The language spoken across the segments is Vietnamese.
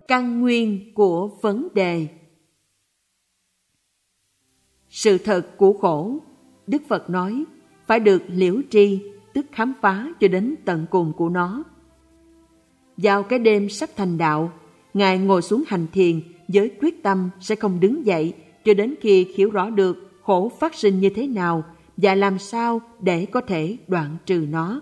Căn nguyên của vấn đề. Sự thật của khổ, Đức Phật nói, phải được liễu tri, tức khám phá cho đến tận cùng của nó. Vào cái đêm sắp thành đạo, Ngài ngồi xuống hành thiền với quyết tâm sẽ không đứng dậy cho đến khi hiểu rõ được khổ phát sinh như thế nào và làm sao để có thể đoạn trừ nó.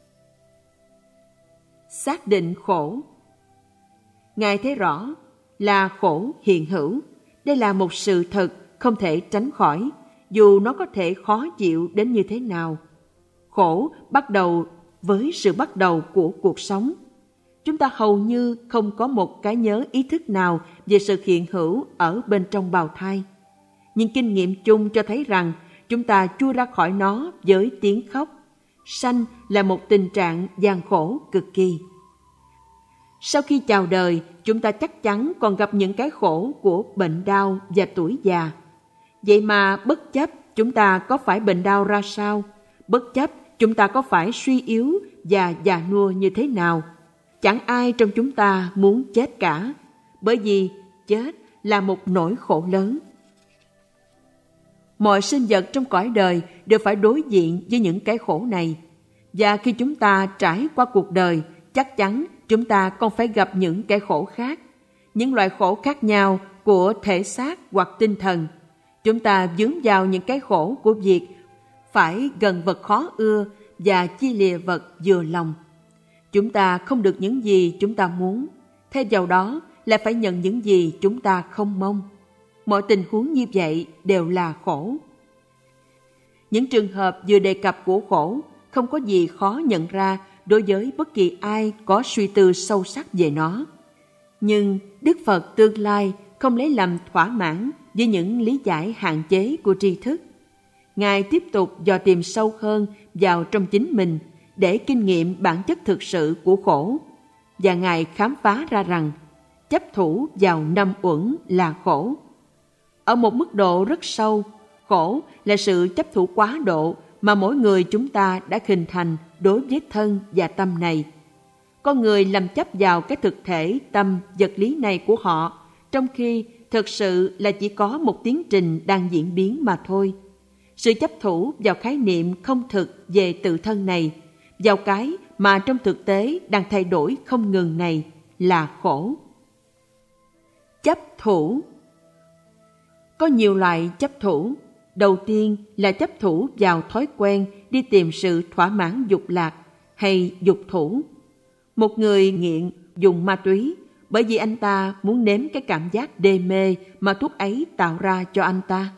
Xác định khổ. Ngài thấy rõ là khổ hiện hữu. Đây là một sự thật không thể tránh khỏi, dù nó có thể khó chịu đến như thế nào. Khổ bắt đầu với sự bắt đầu của cuộc sống. Chúng ta hầu như không có một cái nhớ ý thức nào về sự hiện hữu ở bên trong bào thai. Nhưng kinh nghiệm chung cho thấy rằng chúng ta chui ra khỏi nó với tiếng khóc. Sanh là một tình trạng gian khổ cực kỳ. Sau khi chào đời, chúng ta chắc chắn còn gặp những cái khổ của bệnh đau và tuổi già. Vậy mà bất chấp chúng ta có phải bệnh đau ra sao, bất chấp chúng ta có phải suy yếu và già nua như thế nào, chẳng ai trong chúng ta muốn chết cả, bởi vì chết là một nỗi khổ lớn. Mọi sinh vật trong cõi đời đều phải đối diện với những cái khổ này. Và khi chúng ta trải qua cuộc đời, chắc chắn chúng ta còn phải gặp những cái khổ khác, những loại khổ khác nhau của thể xác hoặc tinh thần. Chúng ta vướng vào những cái khổ của việc phải gần vật khó ưa và chia lìa vật vừa lòng. Chúng ta không được những gì chúng ta muốn, thay vào đó là phải nhận những gì chúng ta không mong. Mọi tình huống như vậy đều là khổ. Những trường hợp vừa đề cập của khổ không có gì khó nhận ra đối với bất kỳ ai có suy tư sâu sắc về nó. Nhưng Đức Phật tương lai không lấy làm thỏa mãn với những lý giải hạn chế của tri thức. Ngài tiếp tục dò tìm sâu hơn vào trong chính mình để kinh nghiệm bản chất thực sự của khổ. Và Ngài khám phá ra rằng chấp thủ vào năm uẩn là khổ. Ở một mức độ rất sâu, khổ là sự chấp thủ quá độ mà mỗi người chúng ta đã hình thành đối với thân và tâm này. Con người làm chấp vào cái thực thể tâm vật lý này của họ, trong khi thực sự là chỉ có một tiến trình đang diễn biến mà thôi. Sự chấp thủ vào khái niệm không thực về tự thân này, vào cái mà trong thực tế đang thay đổi không ngừng này là khổ. Chấp thủ. Có nhiều loại chấp thủ. Đầu tiên là chấp thủ vào thói quen đi tìm sự thỏa mãn dục lạc hay dục thủ. Một người nghiện dùng ma túy bởi vì anh ta muốn nếm cái cảm giác đê mê mà thuốc ấy tạo ra cho anh ta.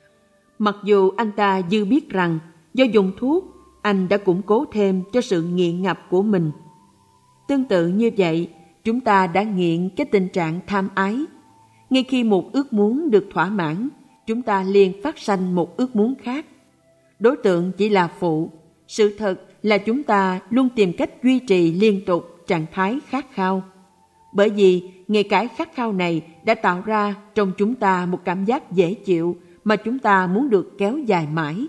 Mặc dù anh ta dư biết rằng do dùng thuốc, anh đã củng cố thêm cho sự nghiện ngập của mình. Tương tự như vậy, chúng ta đã nghiện cái tình trạng tham ái. Ngay khi một ước muốn được thỏa mãn, chúng ta liền phát sanh một ước muốn khác. Đối tượng chỉ là phụ. Sự thật là chúng ta luôn tìm cách duy trì liên tục trạng thái khát khao. Bởi vì ngay cái khát khao này đã tạo ra trong chúng ta một cảm giác dễ chịu mà chúng ta muốn được kéo dài mãi.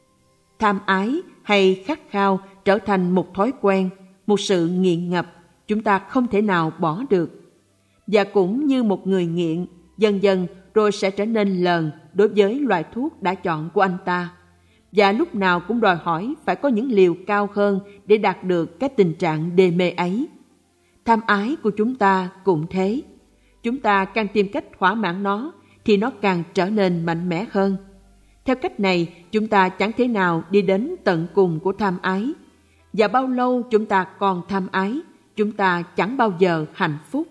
Tham ái hay khát khao trở thành một thói quen, một sự nghiện ngập chúng ta không thể nào bỏ được. Và cũng như một người nghiện, dần dần rồi sẽ trở nên lờn đối với loại thuốc đã chọn của anh ta. Và lúc nào cũng đòi hỏi phải có những liều cao hơn để đạt được cái tình trạng đê mê ấy. Tham ái của chúng ta cũng thế. Chúng ta càng tìm cách thỏa mãn nó thì nó càng trở nên mạnh mẽ hơn. Theo cách này, chúng ta chẳng thể nào đi đến tận cùng của tham ái. Và bao lâu chúng ta còn tham ái, chúng ta chẳng bao giờ hạnh phúc.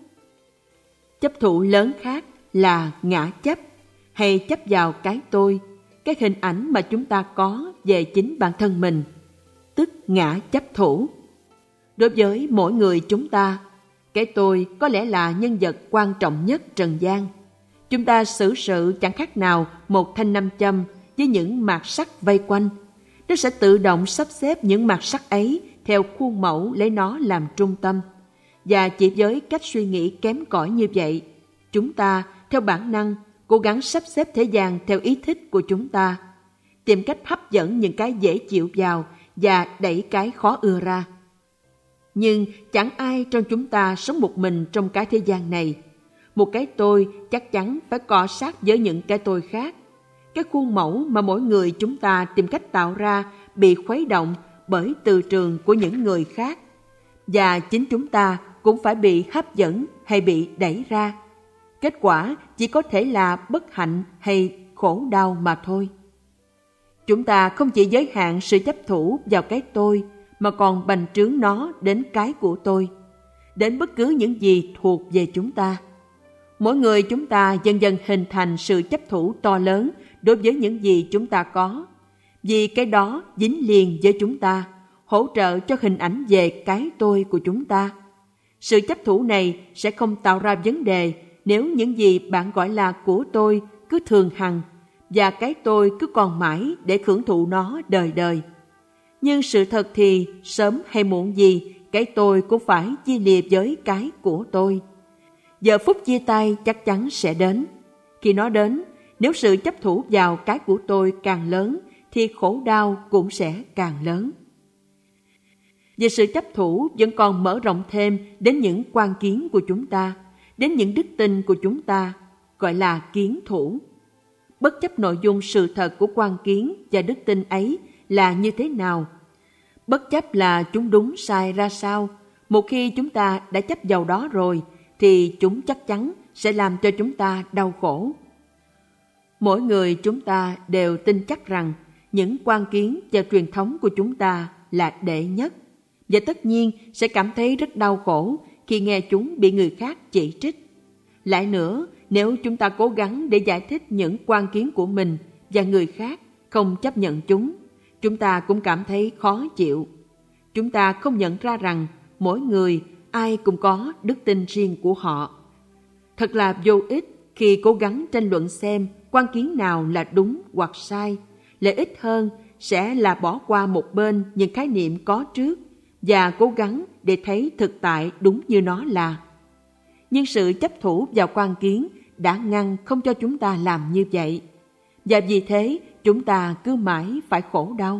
Chấp thủ lớn khác là ngã chấp, hay chấp vào cái tôi, cái hình ảnh mà chúng ta có về chính bản thân mình, tức ngã chấp thủ. Đối với mỗi người chúng ta, cái tôi có lẽ là nhân vật quan trọng nhất trần gian. Chúng ta xử sự chẳng khác nào một thanh nam châm với những mạt sắt vây quanh. Nó sẽ tự động sắp xếp những mạt sắt ấy theo khuôn mẫu lấy nó làm trung tâm. Và chỉ với cách suy nghĩ kém cỏi như vậy, chúng ta theo bản năng cố gắng sắp xếp thế gian theo ý thích của chúng ta, tìm cách hấp dẫn những cái dễ chịu vào và đẩy cái khó ưa ra. Nhưng chẳng ai trong chúng ta sống một mình trong cái thế gian này. một cái tôi chắc chắn phải cọ sát với những cái tôi khác. Cái khuôn mẫu mà mỗi người chúng ta tìm cách tạo ra bị khuấy động bởi từ trường của những người khác. Và chính chúng ta cũng phải bị hấp dẫn hay bị đẩy ra. Kết quả chỉ có thể là bất hạnh hay khổ đau mà thôi. Chúng ta không chỉ giới hạn sự chấp thủ vào cái tôi, mà còn bành trướng nó đến cái của tôi, đến bất cứ những gì thuộc về chúng ta. Mỗi người chúng ta dần dần hình thành sự chấp thủ to lớn đối với những gì chúng ta có, vì cái đó dính liền với chúng ta, hỗ trợ cho hình ảnh về cái tôi của chúng ta. Sự chấp thủ này sẽ không tạo ra vấn đề nếu những gì bạn gọi là của tôi cứ thường hằng, và cái tôi cứ còn mãi để hưởng thụ nó đời đời. Nhưng sự thật thì sớm hay muộn gì, cái tôi cũng phải chia lìa với cái của tôi. Giờ phút chia tay chắc chắn sẽ đến. Khi nó đến, nếu sự chấp thủ vào cái của tôi càng lớn, thì khổ đau cũng sẽ càng lớn. Và sự chấp thủ vẫn còn mở rộng thêm đến những quan kiến của chúng ta, đến những đức tin của chúng ta, gọi là kiến thủ. Bất chấp nội dung sự thật của quan kiến và đức tin ấy là như thế nào, bất chấp là chúng đúng sai ra sao, một khi chúng ta đã chấp vào đó rồi, thì chúng chắc chắn sẽ làm cho chúng ta đau khổ. Mỗi người chúng ta đều tin chắc rằng những quan kiến và truyền thống của chúng ta là đệ nhất, và tất nhiên sẽ cảm thấy rất đau khổ khi nghe chúng bị người khác chỉ trích. Lại nữa, nếu chúng ta cố gắng để giải thích những quan kiến của mình và người khác không chấp nhận chúng ta cũng cảm thấy khó chịu. Chúng ta không nhận ra rằng mỗi người, ai cũng có đức tin riêng của họ. Thật là vô ích khi cố gắng tranh luận xem quan kiến nào là đúng hoặc sai. Lợi ích hơn sẽ là bỏ qua một bên những khái niệm có trước và cố gắng để thấy thực tại đúng như nó là. Nhưng sự chấp thủ vào quan kiến đã ngăn không cho chúng ta làm như vậy, và vì thế chúng ta cứ mãi phải khổ đau.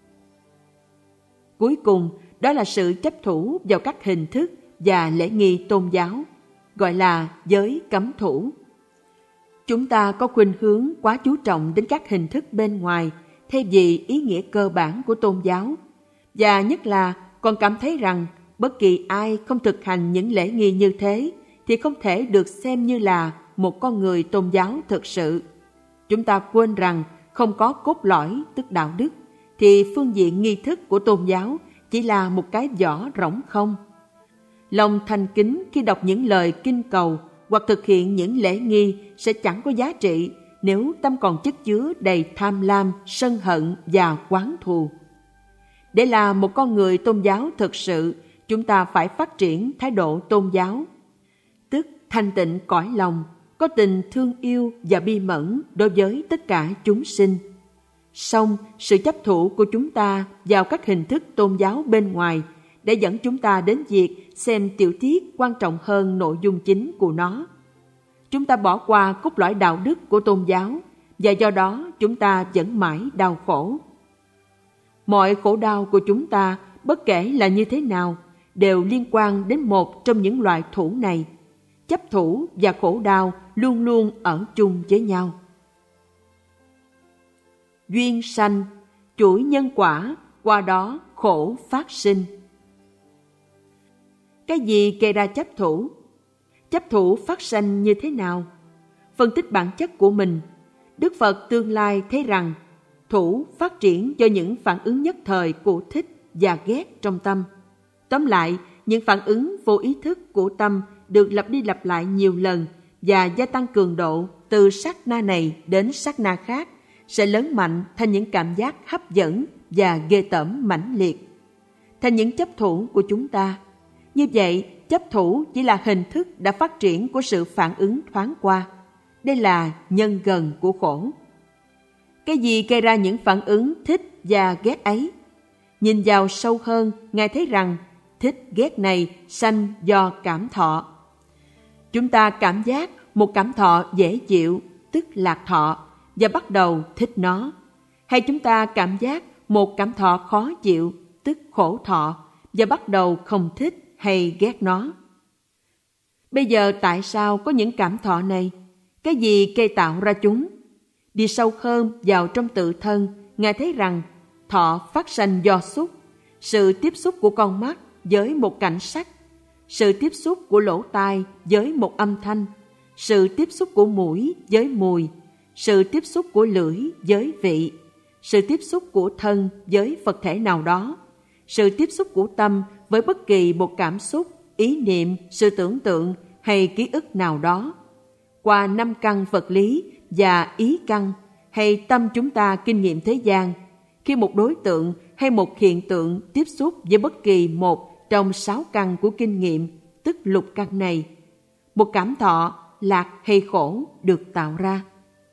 Cuối cùng, đó là sự chấp thủ vào các hình thức và lễ nghi tôn giáo, gọi là giới cấm thủ. Chúng ta có khuynh hướng quá chú trọng đến các hình thức bên ngoài thay vì ý nghĩa cơ bản của tôn giáo, và nhất là còn cảm thấy rằng bất kỳ ai không thực hành những lễ nghi như thế thì không thể được xem như là một con người tôn giáo thực sự. Chúng ta quên rằng không có cốt lõi tức đạo đức, thì phương diện nghi thức của tôn giáo chỉ là một cái vỏ rỗng không. Lòng thành kính khi đọc những lời kinh cầu hoặc thực hiện những lễ nghi sẽ chẳng có giá trị nếu tâm còn chất chứa đầy tham lam, sân hận và oán thù. Để là một con người tôn giáo thực sự, chúng ta phải phát triển thái độ tôn giáo, tức thanh tịnh cõi lòng, có tình thương yêu và bi mẫn đối với tất cả chúng sinh. Song sự chấp thủ của chúng ta vào các hình thức tôn giáo bên ngoài để dẫn chúng ta đến việc xem tiểu tiết quan trọng hơn nội dung chính của nó. Chúng ta bỏ qua cốt lõi đạo đức của tôn giáo, và do đó chúng ta vẫn mãi đau khổ. Mọi khổ đau của chúng ta, bất kể là như thế nào, đều liên quan đến một trong những loại thủ này. Chấp thủ và khổ đau luôn luôn ở chung với nhau. Duyên sanh, chuỗi nhân quả, qua đó khổ phát sinh. Cái gì gây ra chấp thủ? Chấp thủ phát sanh như thế nào? Phân tích bản chất của mình, Đức Phật tương lai thấy rằng thủ phát triển do những phản ứng nhất thời của thích và ghét trong tâm. Tóm lại, những phản ứng vô ý thức của tâm được lặp đi lặp lại nhiều lần và gia tăng cường độ từ sát na này đến sát na khác sẽ lớn mạnh thành những cảm giác hấp dẫn và ghê tởm mãnh liệt, thành những chấp thủ của chúng ta. Như vậy, chấp thủ chỉ là hình thức đã phát triển của sự phản ứng thoáng qua. Đây là nhân gần của khổ. Cái gì gây ra những phản ứng thích và ghét ấy? Nhìn vào sâu hơn, Ngài thấy rằng thích ghét này sanh do cảm thọ. Chúng ta cảm giác một cảm thọ dễ chịu, tức lạc thọ, và bắt đầu thích nó. Hay chúng ta cảm giác một cảm thọ khó chịu, tức khổ thọ, và bắt đầu không thích hay ghét nó. Bây giờ tại sao có những cảm thọ này? Cái gì gây tạo ra chúng? Đi sâu hơn vào trong tự thân, Ngài thấy rằng thọ phát sanh do xúc, sự tiếp xúc của con mắt với một cảnh sắc, sự tiếp xúc của lỗ tai với một âm thanh, sự tiếp xúc của mũi với mùi, sự tiếp xúc của lưỡi với vị, sự tiếp xúc của thân với vật thể nào đó, sự tiếp xúc của tâm với bất kỳ một cảm xúc, ý niệm, sự tưởng tượng hay ký ức nào đó. Qua 5 căn vật lý và ý căn hay tâm chúng ta kinh nghiệm thế gian, khi một đối tượng hay một hiện tượng tiếp xúc với bất kỳ một trong 6 căn của kinh nghiệm, tức lục căn này, một cảm thọ lạc hay khổ được tạo ra.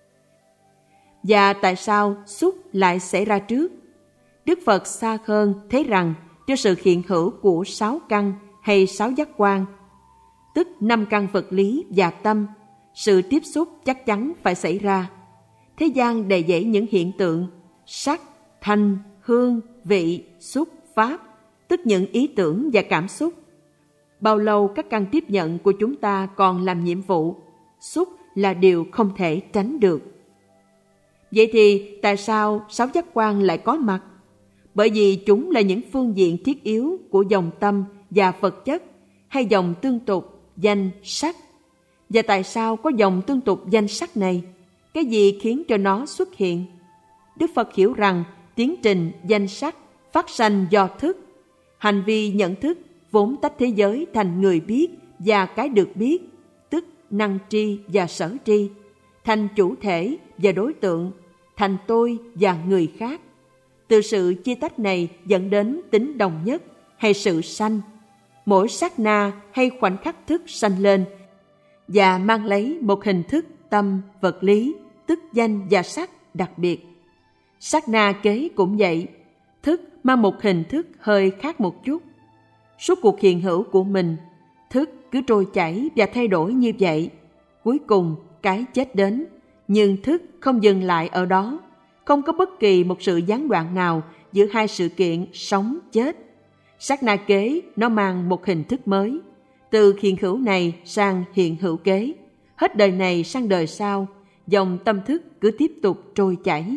Và tại sao xúc lại xảy ra trước? Đức Phật xa hơn thấy rằng cho sự hiện hữu của 6 căn hay 6 giác quan, tức 5 căn vật lý và tâm, sự tiếp xúc chắc chắn phải xảy ra. Thế gian đầy dẫy những hiện tượng sắc, thanh, hương, vị, xúc, pháp, tức những ý tưởng và cảm xúc. Bao lâu các căn tiếp nhận của chúng ta còn làm nhiệm vụ, xúc là điều không thể tránh được. Vậy thì tại sao 6 giác quan lại có mặt? Bởi vì chúng là những phương diện thiết yếu của dòng tâm và vật chất, hay dòng tương tục, danh, sắc. Và tại sao có dòng tương tục danh sắc này? Cái gì khiến cho nó xuất hiện? Đức Phật hiểu rằng tiến trình danh sắc phát sanh do thức. Hành vi nhận thức vốn tách thế giới thành người biết và cái được biết, tức năng tri và sở tri, thành chủ thể và đối tượng, thành tôi và người khác. Từ sự chia tách này dẫn đến tính đồng nhất hay sự sanh. Mỗi sát na hay khoảnh khắc thức sanh lên và mang lấy một hình thức tâm vật lý, tức danh và sắc đặc biệt. Sát na kế cũng vậy, thức mang một hình thức hơi khác một chút. Suốt cuộc hiện hữu của mình, thức cứ trôi chảy và thay đổi như vậy. Cuối cùng cái chết đến, nhưng thức không dừng lại ở đó. Không có bất kỳ một sự gián đoạn nào giữa hai sự kiện sống chết. Sát na kế nó mang một hình thức mới, từ hiện hữu này sang hiện hữu kế, hết đời này sang đời sau, dòng tâm thức cứ tiếp tục trôi chảy.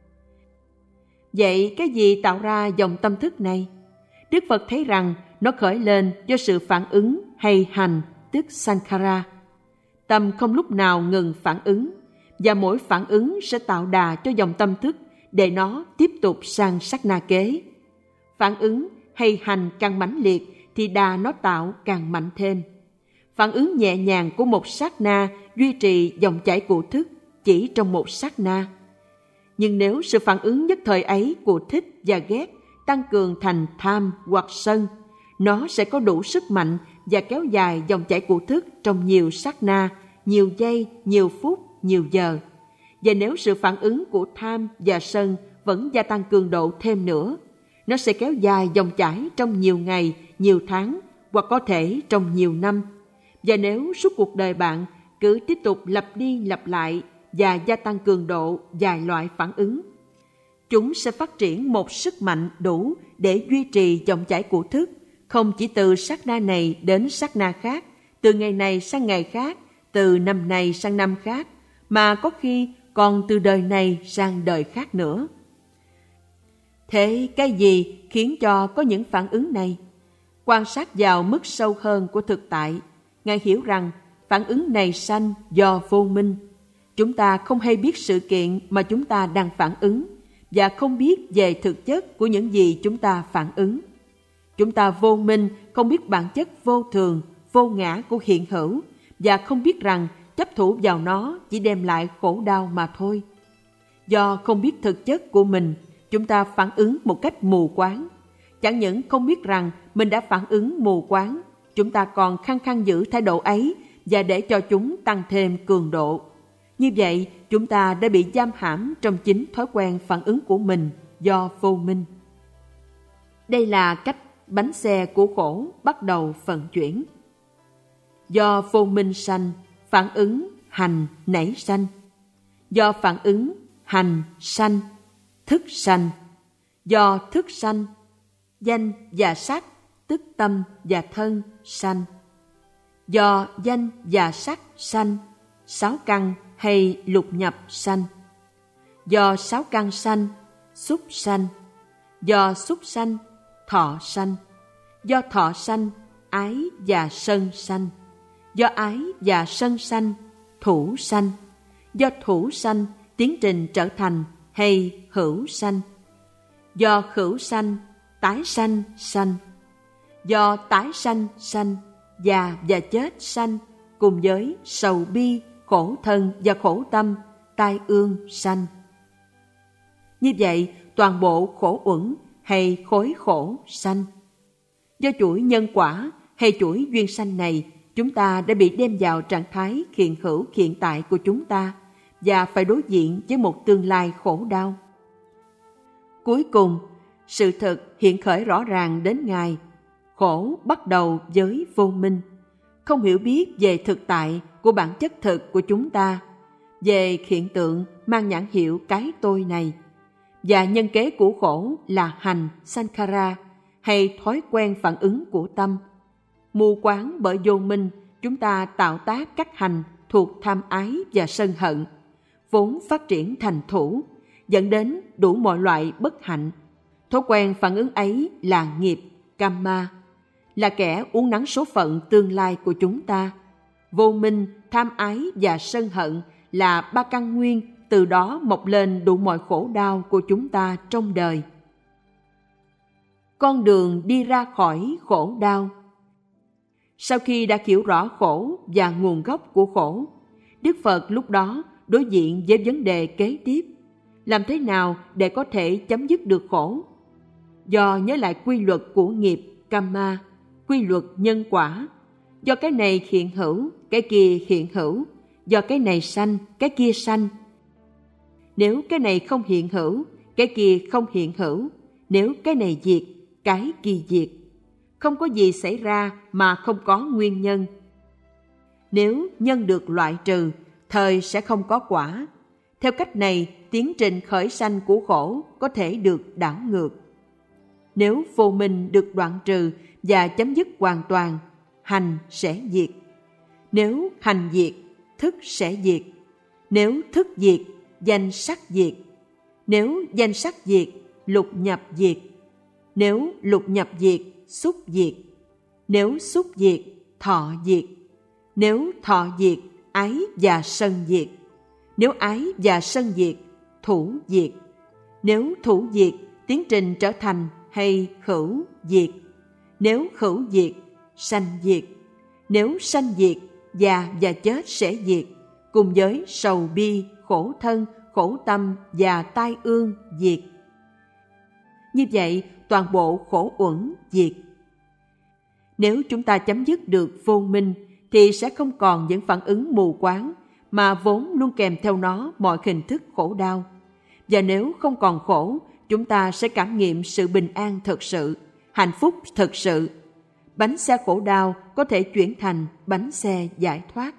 Vậy cái gì tạo ra dòng tâm thức này? Đức Phật thấy rằng nó khởi lên do sự phản ứng hay hành, tức sankhara. Tâm không lúc nào ngừng phản ứng, và mỗi phản ứng sẽ tạo đà cho dòng tâm thức để nó tiếp tục sang sát na kế. Phản ứng hay hành càng mãnh liệt thì đà nó tạo càng mạnh thêm. Phản ứng nhẹ nhàng của một sát na duy trì dòng chảy của thức chỉ trong một sát na. Nhưng nếu sự phản ứng nhất thời ấy của thích và ghét tăng cường thành tham hoặc sân, nó sẽ có đủ sức mạnh và kéo dài dòng chảy của thức trong nhiều sát na, nhiều giây, nhiều phút, nhiều giờ. Và nếu sự phản ứng của tham và sân vẫn gia tăng cường độ thêm nữa, nó sẽ kéo dài dòng chảy trong nhiều ngày, nhiều tháng, hoặc có thể trong nhiều năm. Và nếu suốt cuộc đời bạn cứ tiếp tục lặp đi lặp lại và gia tăng cường độ vài loại phản ứng, chúng sẽ phát triển một sức mạnh đủ để duy trì dòng chảy của thức, không chỉ từ sát na này đến sát na khác, từ ngày này sang ngày khác, từ năm này sang năm khác, mà có khi còn từ đời này sang đời khác nữa. Thế cái gì khiến cho có những phản ứng này? Quan sát vào mức sâu hơn của thực tại, Ngài hiểu rằng phản ứng này sanh do vô minh. Chúng ta không hay biết sự kiện mà chúng ta đang phản ứng và không biết về thực chất của những gì chúng ta phản ứng. Chúng ta vô minh, không biết bản chất vô thường, vô ngã của hiện hữu và không biết rằng chấp thủ vào nó chỉ đem lại khổ đau mà thôi. Do không biết thực chất của mình, chúng ta phản ứng một cách mù quáng. Chẳng những không biết rằng mình đã phản ứng mù quáng, chúng ta còn khăng khăng giữ thái độ ấy và để cho chúng tăng thêm cường độ. Như vậy, chúng ta đã bị giam hãm trong chính thói quen phản ứng của mình do vô minh. Đây là cách bánh xe của khổ bắt đầu vận chuyển. Do vô minh sanh, phản ứng hành nảy sanh. Do phản ứng hành sanh, thức sanh. Do thức sanh, danh và sắc, tức tâm và thân sanh. do danh và sắc sanh, sáu căn hay lục nhập sanh. Do sáu căn sanh, xúc sanh. Do xúc sanh, thọ sanh. Do thọ sanh, ái và sân sanh. Do ái và sân sanh, thủ sanh. Do thủ sanh, tiến trình trở thành hay hữu sanh. Do hữu sanh, tái sanh sanh. Do tái sanh sanh, già và chết sanh, cùng với sầu bi, khổ thân và khổ tâm, tai ương sanh. Như vậy, toàn bộ khổ uẩn hay khối khổ sanh. Do chuỗi nhân quả hay chuỗi duyên sanh này, chúng ta đã bị đem vào trạng thái hiện hữu hiện tại của chúng ta và phải đối diện với một tương lai khổ đau. Cuối cùng, sự thật hiện khởi rõ ràng đến Ngài. Khổ bắt đầu với vô minh, không hiểu biết về thực tại của bản chất thực của chúng ta, về hiện tượng mang nhãn hiệu cái tôi này. Và nhân kế của khổ là hành, sankhara, hay thói quen phản ứng của tâm. Mù quáng bởi vô minh, chúng ta tạo tác các hành thuộc tham ái và sân hận, vốn phát triển thành thủ, dẫn đến đủ mọi loại bất hạnh. Thói quen phản ứng ấy là nghiệp, kamma, là kẻ uốn nắn số phận tương lai của chúng ta. Vô minh, tham ái và sân hận là ba căn nguyên, từ đó mọc lên đủ mọi khổ đau của chúng ta trong đời. Con đường đi ra khỏi khổ đau. Sau khi đã hiểu rõ khổ và nguồn gốc của khổ, Đức Phật lúc đó đối diện với vấn đề kế tiếp: làm thế nào để có thể chấm dứt được khổ? Do nhớ lại quy luật của nghiệp, kamma, quy luật nhân quả. Do cái này hiện hữu, cái kia hiện hữu. Do cái này sanh, cái kia sanh. Nếu cái này không hiện hữu, cái kia không hiện hữu. Nếu cái này diệt, cái kia diệt. Không có gì xảy ra mà không có nguyên nhân. Nếu nhân được loại trừ, thời sẽ không có quả. Theo cách này, tiến trình khởi sanh của khổ có thể được đảo ngược. Nếu vô minh được đoạn trừ và chấm dứt hoàn toàn, hành sẽ diệt. Nếu hành diệt, thức sẽ diệt. Nếu thức diệt, danh sắc diệt. Nếu danh sắc diệt, lục nhập diệt. Nếu lục nhập diệt, xúc diệt. Nếu xúc diệt, thọ diệt. Nếu thọ diệt, ái và sân diệt. Nếu ái và sân diệt, thủ diệt. Nếu thủ diệt, tiến trình trở thành hay hữu diệt. Nếu hữu diệt, sanh diệt. Nếu sanh diệt, già và chết sẽ diệt, cùng với sầu bi, khổ thân, khổ tâm và tai ương diệt. Như vậy, toàn bộ khổ uẩn diệt. Nếu chúng ta chấm dứt được vô minh, thì sẽ không còn những phản ứng mù quáng mà vốn luôn kèm theo nó mọi hình thức khổ đau. Và nếu không còn khổ, chúng ta sẽ cảm nghiệm sự bình an thực sự, hạnh phúc thực sự. Bánh xe khổ đau có thể chuyển thành bánh xe giải thoát.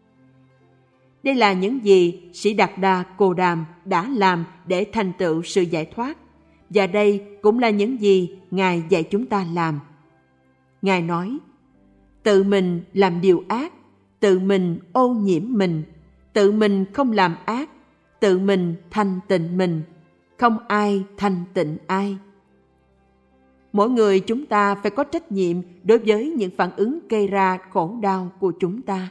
Đây là những gì Sĩ Đạt Đa Cô Đàm đã làm để thành tựu sự giải thoát. Và đây cũng là những gì Ngài dạy chúng ta làm. Ngài nói: tự mình làm điều ác, tự mình ô nhiễm mình, tự mình không làm ác, tự mình thanh tịnh mình, không ai thanh tịnh ai. Mỗi người chúng ta phải có trách nhiệm đối với những phản ứng gây ra khổ đau của chúng ta.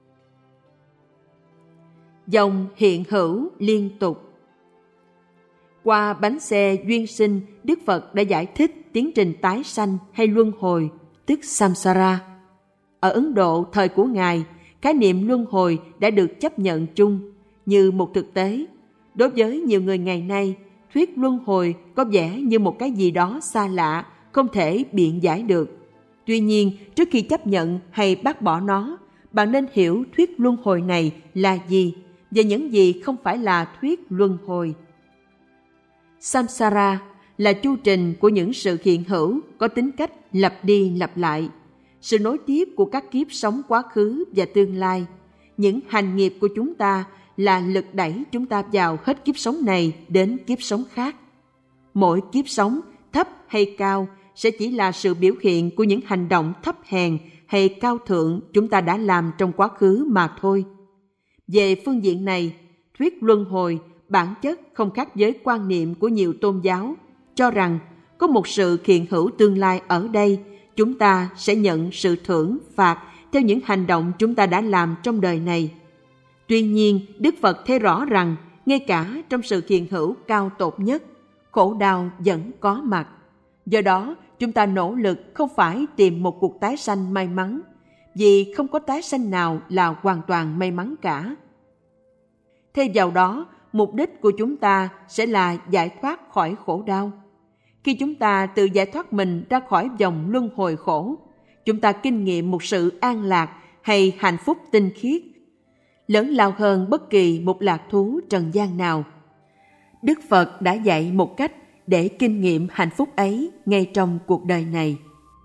Dòng hiện hữu liên tục. Qua bánh xe duyên sinh, Đức Phật đã giải thích tiến trình tái sanh hay luân hồi, tức samsara. Ở Ấn Độ thời của Ngài, khái niệm luân hồi đã được chấp nhận chung như một thực tế. Đối với nhiều người ngày nay, thuyết luân hồi có vẻ như một cái gì đó xa lạ, không thể biện giải được. Tuy nhiên, trước khi chấp nhận hay bác bỏ nó, bạn nên hiểu thuyết luân hồi này là gì và những gì không phải là thuyết luân hồi. Samsara là chu trình của những sự hiện hữu có tính cách lặp đi lặp lại, sự nối tiếp của các kiếp sống quá khứ và tương lai. Những hành nghiệp của chúng ta là lực đẩy chúng ta vào hết kiếp sống này đến kiếp sống khác. Mỗi kiếp sống, thấp hay cao, sẽ chỉ là sự biểu hiện của những hành động thấp hèn hay cao thượng chúng ta đã làm trong quá khứ mà thôi. Về phương diện này, thuyết luân hồi bản chất không khác với quan niệm của nhiều tôn giáo, cho rằng có một sự hiện hữu tương lai ở đây, chúng ta sẽ nhận sự thưởng phạt theo những hành động chúng ta đã làm trong đời này. Tuy nhiên, Đức Phật thấy rõ rằng ngay cả trong sự hiện hữu cao tột nhất, khổ đau vẫn có mặt. Do đó, chúng ta nỗ lực không phải tìm một cuộc tái sanh may mắn, vì không có tái sanh nào là hoàn toàn may mắn cả. Thêm vào đó, mục đích của chúng ta sẽ là giải thoát khỏi khổ đau. Khi chúng ta tự giải thoát mình ra khỏi vòng luân hồi khổ, chúng ta kinh nghiệm một sự an lạc hay hạnh phúc tinh khiết, lớn lao hơn bất kỳ một lạc thú trần gian nào. Đức Phật đã dạy một cách để kinh nghiệm hạnh phúc ấy ngay trong cuộc đời này.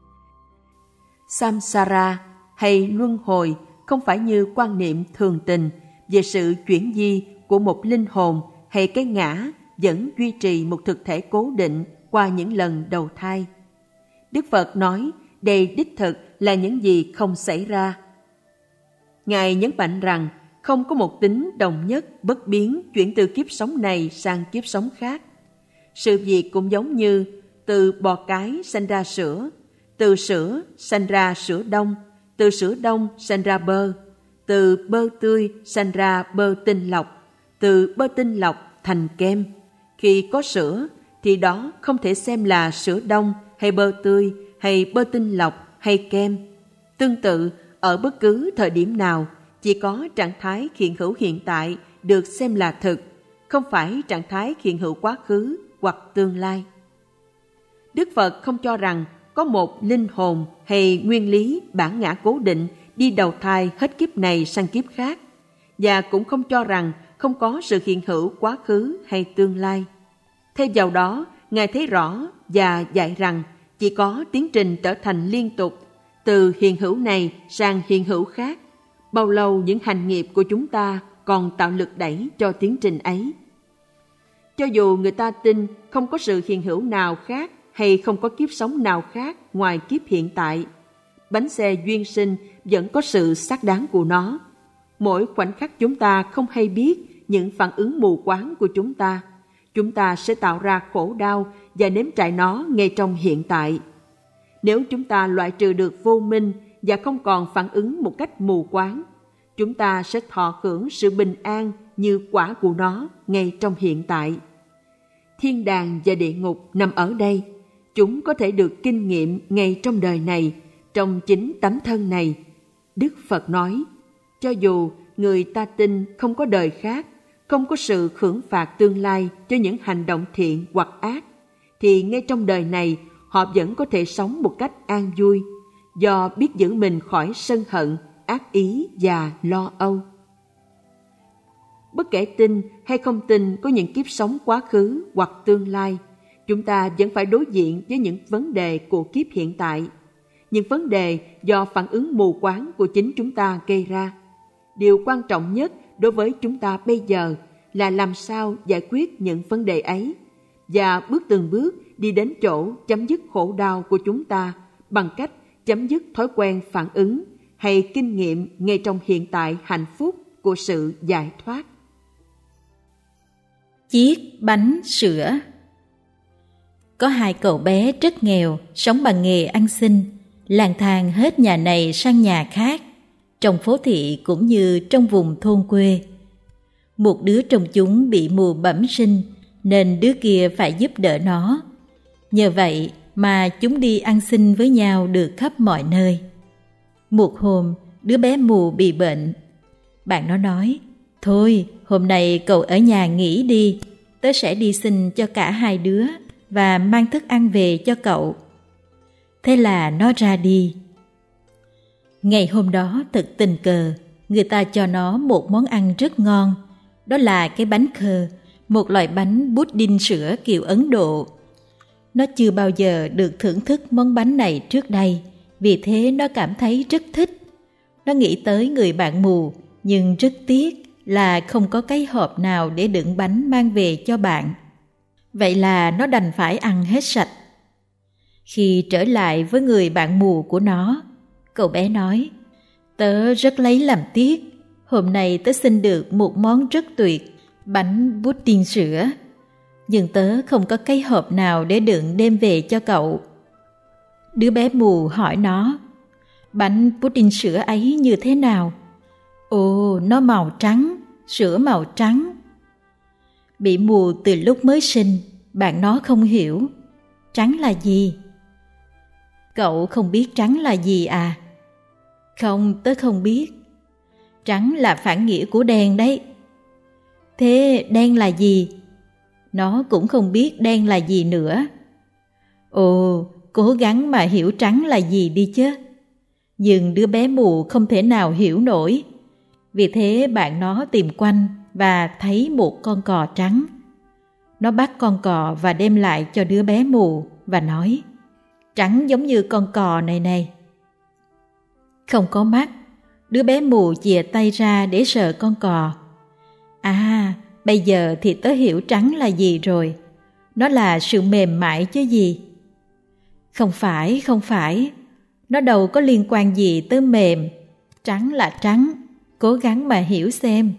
Samsara hay luân hồi không phải như quan niệm thường tình về sự chuyển di của một linh hồn hay cái ngã vẫn duy trì một thực thể cố định qua những lần đầu thai. Đức Phật nói đây đích thực là những gì không xảy ra. Ngài nhấn mạnh rằng không có một tính đồng nhất bất biến chuyển từ kiếp sống này sang kiếp sống khác. Sự việc cũng giống như từ bò cái sanh ra sữa, từ sữa sanh ra sữa đông, từ sữa đông sanh ra bơ, từ bơ tươi sanh ra bơ tinh lọc, từ bơ tinh lọc thành kem. Khi có sữa thì đó không thể xem là sữa đông hay bơ tươi hay bơ tinh lọc hay kem. Tương tự, ở bất cứ thời điểm nào, chỉ có trạng thái hiện hữu hiện tại được xem là thực, không phải trạng thái hiện hữu quá khứ hoặc tương lai. Đức Phật không cho rằng có một linh hồn hay nguyên lý bản ngã cố định đi đầu thai hết kiếp này sang kiếp khác, và cũng không cho rằng không có sự hiện hữu quá khứ hay tương lai. Thêm vào đó, Ngài thấy rõ và dạy rằng chỉ có tiến trình trở thành liên tục, từ hiện hữu này sang hiện hữu khác. Bao lâu những hành nghiệp của chúng ta còn tạo lực đẩy cho tiến trình ấy. Cho dù người ta tin không có sự hiện hữu nào khác hay không có kiếp sống nào khác ngoài kiếp hiện tại, bánh xe duyên sinh vẫn có sự xác đáng của nó. Mỗi khoảnh khắc chúng ta không hay biết những phản ứng mù quáng của chúng ta sẽ tạo ra khổ đau và nếm trải nó ngay trong hiện tại. Nếu chúng ta loại trừ được vô minh và không còn phản ứng một cách mù quáng, chúng ta sẽ thọ hưởng sự bình an như quả của nó ngay trong hiện tại. Thiên đàng và địa ngục nằm ở đây. Chúng có thể được kinh nghiệm ngay trong đời này, trong chính tấm thân này. Đức Phật nói, cho dù người ta tin không có đời khác, không có sự thưởng phạt tương lai cho những hành động thiện hoặc ác, thì ngay trong đời này họ vẫn có thể sống một cách an vui, do biết giữ mình khỏi sân hận, ác ý và lo âu. Bất kể tin hay không tin có những kiếp sống quá khứ hoặc tương lai, chúng ta vẫn phải đối diện với những vấn đề của kiếp hiện tại, những vấn đề do phản ứng mù quáng của chính chúng ta gây ra. Điều quan trọng nhất đối với chúng ta bây giờ là làm sao giải quyết những vấn đề ấy và bước từng bước đi đến chỗ chấm dứt khổ đau của chúng ta bằng cách chấm dứt thói quen phản ứng hay kinh nghiệm ngay trong hiện tại hạnh phúc của sự giải thoát. Chiếc bánh sữa. Có hai cậu bé rất nghèo, sống bằng nghề ăn xin, lang thang hết nhà này sang nhà khác, trong phố thị cũng như trong vùng thôn quê. Một đứa trong chúng bị mù bẩm sinh, nên đứa kia phải giúp đỡ nó. Nhờ vậy mà chúng đi ăn xin với nhau được khắp mọi nơi. Một hôm, đứa bé mù bị bệnh. Bạn nó nói, thôi, hôm nay cậu ở nhà nghỉ đi, tớ sẽ đi xin cho cả hai đứa và mang thức ăn về cho cậu. Thế là nó ra đi. Ngày hôm đó thật tình cờ, người ta cho nó một món ăn rất ngon. Đó là cái bánh khơ, một loại bánh pudding sữa kiểu Ấn Độ. Nó chưa bao giờ được thưởng thức món bánh này trước đây, vì thế nó cảm thấy rất thích. Nó nghĩ tới người bạn mù, nhưng rất tiếc là không có cái hộp nào để đựng bánh mang về cho bạn. Vậy là nó đành phải ăn hết sạch. Khi trở lại với người bạn mù của nó, Cậu bé nói, tớ rất lấy làm tiếc. Hôm nay tớ xin được một món rất tuyệt, bánh pudding sữa. Nhưng tớ không có cái hộp nào để đựng đem về cho cậu. Đứa bé mù hỏi nó, bánh pudding sữa ấy như thế nào? Ồ, nó màu trắng, sữa màu trắng. Bị mù từ lúc mới sinh, bạn nó không hiểu. Trắng là gì? Cậu không biết trắng là gì à? Không, tớ không biết. Trắng là phản nghĩa của đen đấy. Thế đen là gì? Nó cũng không biết đen là gì nữa. Ồ, cố gắng mà hiểu trắng là gì đi chứ. Nhưng đứa bé mù không thể nào hiểu nổi. Vì thế bạn nó tìm quanh và thấy một con cò trắng. Nó bắt con cò và đem lại cho đứa bé mù và nói, trắng giống như con cò này này. Không có mắt, đứa bé mù chìa tay ra để sờ con cò. À, bây giờ thì tớ hiểu trắng là gì rồi. Nó là sự mềm mại chứ gì. Không phải. Nó đâu có liên quan gì tới mềm. Trắng là trắng, cố gắng mà hiểu xem.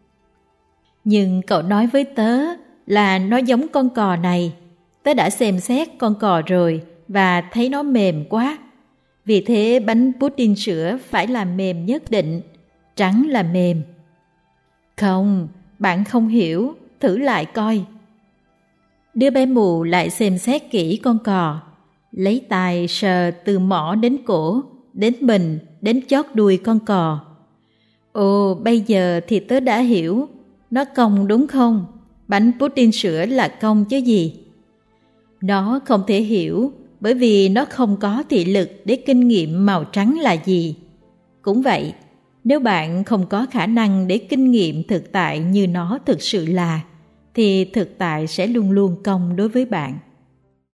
Nhưng cậu nói với tớ là nó giống con cò này. Tớ đã xem xét con cò rồi và thấy nó mềm quá. Vì thế bánh pudding sữa phải là mềm nhất định. Trắng là mềm. Không, bạn không hiểu, thử lại coi. Đứa bé mù lại xem xét kỹ con cò, lấy tay sờ từ mỏ đến cổ, đến mình, đến chót đuôi con cò. Ồ, bây giờ thì tớ đã hiểu, nó cong đúng không? Bánh pudding sữa là cong chứ gì. Nó không thể hiểu bởi vì nó không có thị lực để kinh nghiệm màu trắng là gì. Cũng vậy, nếu bạn không có khả năng để kinh nghiệm thực tại như nó thực sự là, thì thực tại sẽ luôn luôn cong đối với bạn.